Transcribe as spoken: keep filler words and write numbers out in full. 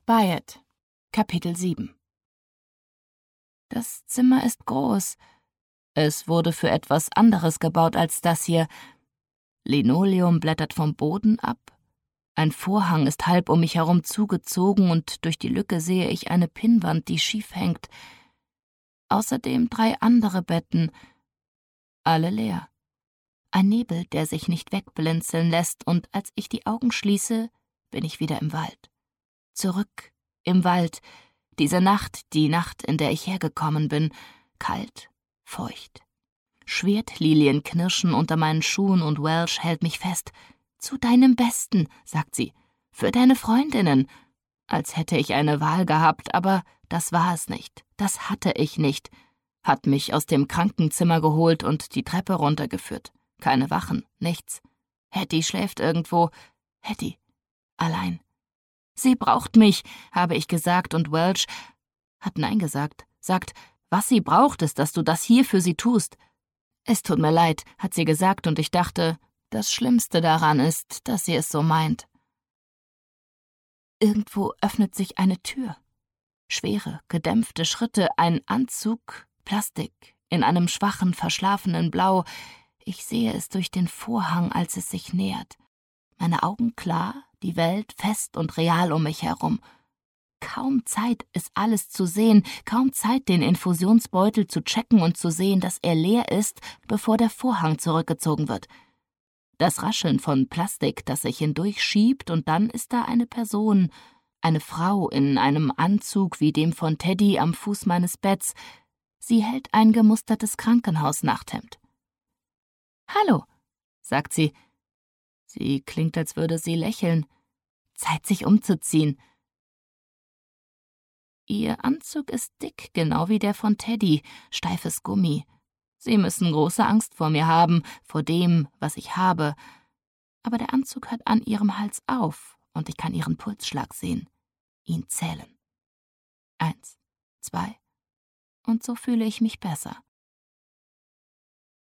Byatt, Kapitel sieben. Das Zimmer ist groß. Es wurde für etwas anderes gebaut als das hier. Linoleum blättert vom Boden ab. Ein Vorhang ist halb um mich herum zugezogen und durch die Lücke sehe ich eine Pinnwand, die schief hängt. Außerdem drei andere Betten, alle leer. Ein Nebel, der sich nicht wegblinzeln lässt, und als ich die Augen schließe, bin ich wieder im Wald. Zurück im Wald, diese Nacht, die Nacht, in der ich hergekommen bin, kalt, feucht. Schwertlilien knirschen unter meinen Schuhen und Welsh hält mich fest. »Zu deinem Besten«, sagt sie, »für deine Freundinnen.« Als hätte ich eine Wahl gehabt, aber das war es nicht, das hatte ich nicht. Hat mich aus dem Krankenzimmer geholt und die Treppe runtergeführt. Keine Wachen, nichts. Hattie schläft irgendwo. Hattie, allein. »Sie braucht mich«, habe ich gesagt, und Welsh hat Nein gesagt, sagt, was sie braucht, ist, dass du das hier für sie tust. »Es tut mir leid«, hat sie gesagt, und ich dachte, das Schlimmste daran ist, dass sie es so meint. Irgendwo öffnet sich eine Tür. Schwere, gedämpfte Schritte, ein Anzug, Plastik, in einem schwachen, verschlafenen Blau. Ich sehe es durch den Vorhang, als es sich nähert. Meine Augen klar, die Welt fest und real um mich herum. Kaum Zeit, es alles zu sehen, kaum Zeit, den Infusionsbeutel zu checken und zu sehen, dass er leer ist, bevor der Vorhang zurückgezogen wird. Das Rascheln von Plastik, das sich hindurchschiebt, und dann ist da eine Person, eine Frau in einem Anzug wie dem von Teddy am Fuß meines Betts. Sie hält ein gemustertes Krankenhausnachthemd. »Hallo«, sagt sie. Sie klingt, als würde sie lächeln. Zeit, sich umzuziehen. Ihr Anzug ist dick, genau wie der von Teddy, steifes Gummi. Sie müssen große Angst vor mir haben, vor dem, was ich habe. Aber der Anzug hört an ihrem Hals auf, und ich kann ihren Pulsschlag sehen, ihn zählen. Eins, zwei, und so fühle ich mich besser.